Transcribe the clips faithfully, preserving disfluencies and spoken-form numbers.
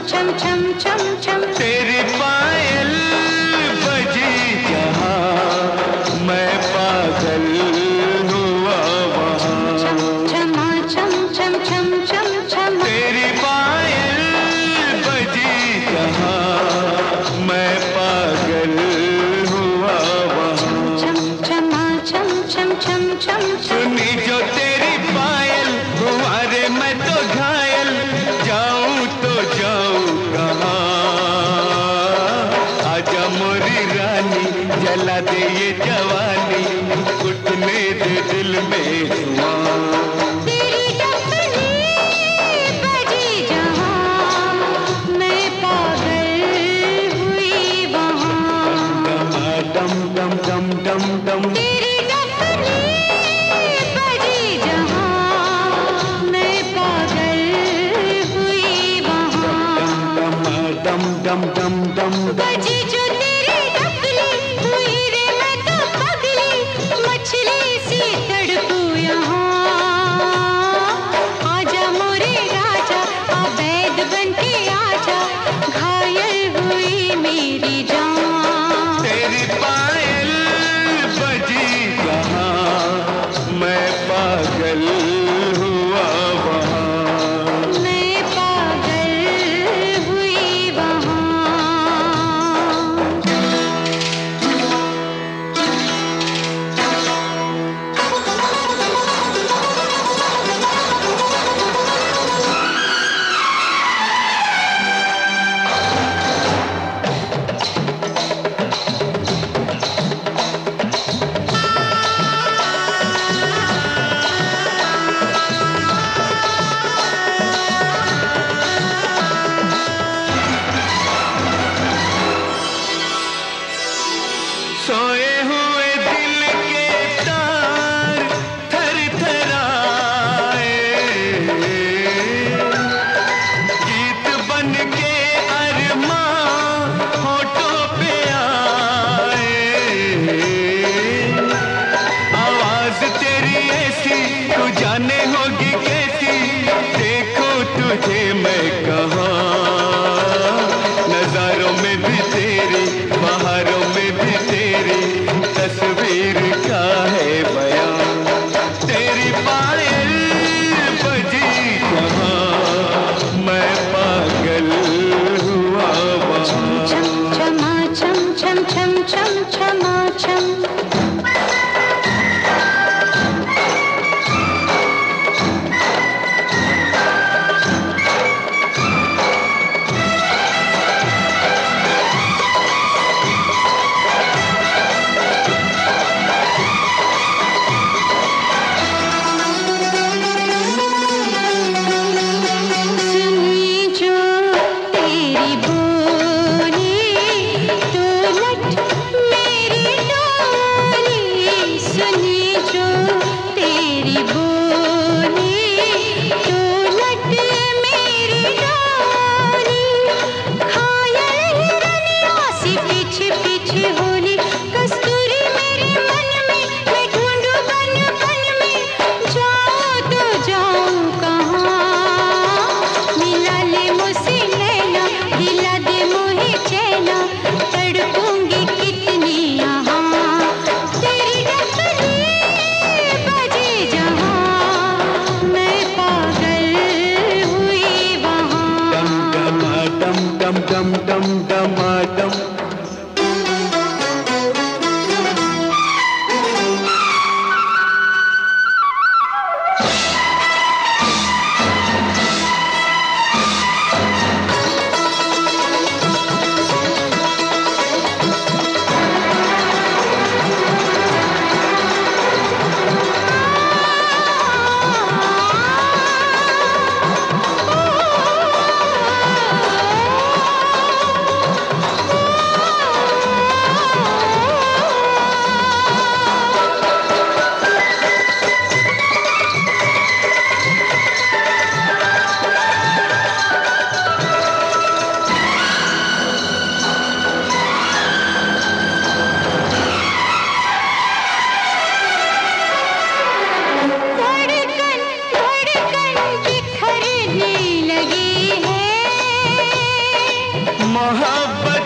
छम छम छम छम तेरी पायल बजी जहाँ मैं पागल हुआ वहाँ। छमा छम छम छम छम छम तेरी पायल बजी जहाँ मैं पागल हुआ वहाँ। छमा छम छम छम छम सुनी जो तेरी पायल हुआ रे मैं तो घायल, जाऊं तो जाऊं कहाँ। आजा मोरी रानी जला दे ये जवानी, उठने दे दिल में धुआं। तेरी डफली बजी जहाँ मैं पागल हुई वहाँ। डम डम डम डम डम तेरी डफली बजी जहाँ मैं पागल हुई वहाँ। डम डम डम डम बजी जो तेरी डफली हुई रे मैं तो पगली, मछली सी तड़पूं यहाँ। आजा मोरे राजा अवैध बनके आजा, घायल हुई मेरी जान। तेरी पायल बजी जहाँ मैं पागल हुआ वहाँ। मैं पागल हुई वहाँ। सोए हुए दिल के तार थर थराए, गीत बन के अरमां होठों पे आए। आवाज तेरी ऐसी तू जाने होगी कैसी, देखो तुझे मैं कहाँ। नजारों में भी तेरी, बहारों में भी तेरी तस्वीर का है बयान। तेरी पायल बजी जहाँ मैं पागल हुआ वहाँ। छमा छम छम छम छम छमा छम सुनी जो तेरी बोली तो लट मेरी डोली। सुनी जो तेरी बोली तो लट मेरी डोली। घायल हिरनिया सी पीछे पीछे होली, कस्तूरी मेरे मन में मैं ढूंढूं बन बन में। जाऊं तो जाऊं कहाँ, मिला ले मुझसे नैना, दिला दे मोहे चैना, तड़पूंगी कितनी यहाँ। तेरी डफली बजी जहाँ मैं पागल हुई वहाँ। डम डम डम डम डम डम। आ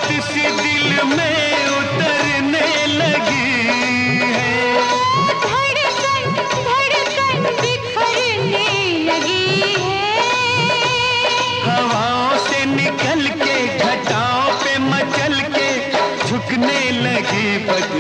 बात सी दिल में उतरने लगी है। धड़कन धड़कन बिखरने लगी है। हवाओं से निकल के घटाओं पे मचल के झुकने लगी।